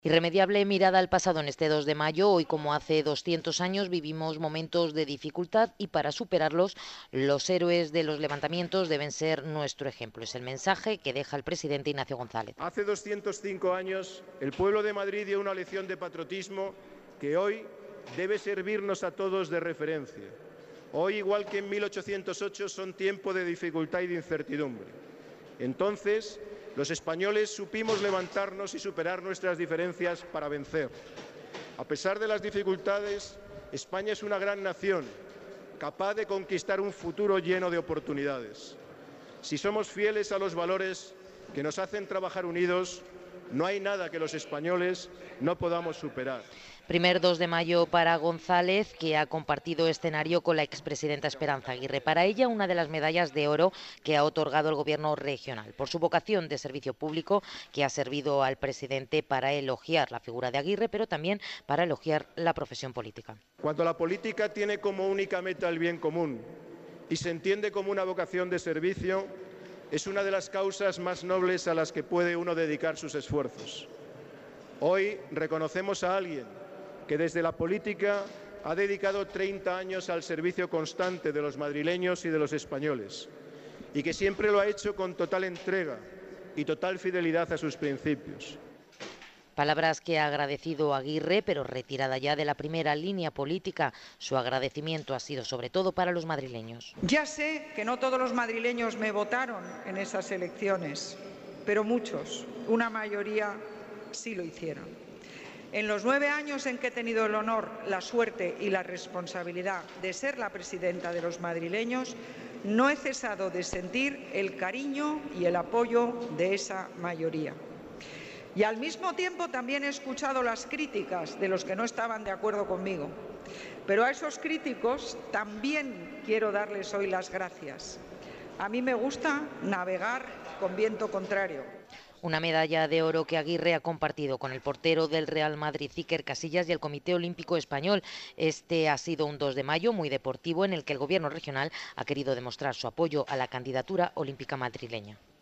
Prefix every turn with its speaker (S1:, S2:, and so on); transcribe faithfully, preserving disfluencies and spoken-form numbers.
S1: Irremediable mirada al pasado en este dos de mayo. Hoy, como hace doscientos años, vivimos momentos de dificultad y para superarlos, los héroes de los levantamientos deben ser nuestro ejemplo. Es el mensaje que deja el presidente Ignacio González.
S2: Hace doscientos cinco años, el pueblo de Madrid dio una lección de patriotismo que hoy debe servirnos a todos de referencia. Hoy, igual que en mil ochocientos ocho, son tiempo de dificultad y de incertidumbre. Entonces, los españoles supimos levantarnos y superar nuestras diferencias para vencer. A pesar de las dificultades, España es una gran nación, capaz de conquistar un futuro lleno de oportunidades. Si somos fieles a los valores que nos hacen trabajar unidos, no hay nada que los españoles no podamos superar.
S1: Primer dos de mayo para González, que ha compartido escenario con la expresidenta Esperanza Aguirre. Para ella, una de las medallas de oro que ha otorgado el gobierno regional, por su vocación de servicio público que ha servido al presidente para elogiar la figura de Aguirre, pero también para elogiar la profesión política.
S2: Cuando la política tiene como única meta el bien común y se entiende como una vocación de servicio, es una de las causas más nobles a las que puede uno dedicar sus esfuerzos. Hoy reconocemos a alguien que desde la política ha dedicado treinta años al servicio constante de los madrileños y de los españoles, y que siempre lo ha hecho con total entrega y total fidelidad a sus principios.
S1: Palabras que ha agradecido Aguirre, pero retirada ya de la primera línea política. Su agradecimiento ha sido sobre todo para los madrileños.
S3: Ya sé que no todos los madrileños me votaron en esas elecciones, pero muchos, una mayoría, sí lo hicieron. En los nueve años en que he tenido el honor, la suerte y la responsabilidad de ser la presidenta de los madrileños, no he cesado de sentir el cariño y el apoyo de esa mayoría. Y al mismo tiempo también he escuchado las críticas de los que no estaban de acuerdo conmigo. Pero a esos críticos también quiero darles hoy las gracias. A mí me gusta navegar con viento contrario.
S1: Una medalla de oro que Aguirre ha compartido con el portero del Real Madrid, Iker Casillas, y el Comité Olímpico Español. Este ha sido un dos de mayo muy deportivo en el que el gobierno regional ha querido demostrar su apoyo a la candidatura olímpica madrileña.